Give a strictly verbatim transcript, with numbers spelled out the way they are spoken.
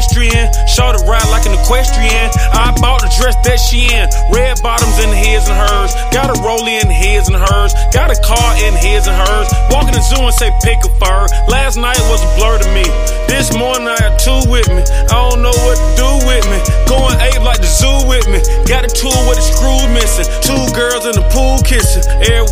pedestrian. Short ride like an equestrian. I bought the dress that she in. Red bottoms in his and hers. Got a rollie in his and hers. Got a car in his and hers. Walk in the zoo and say pick a fur. Last night was a blur to me. This morning I got two with me. I don't know what to do with me. Going ape like the zoo with me. Got a tool with the screws missing. Two girls in the pool kissing. Every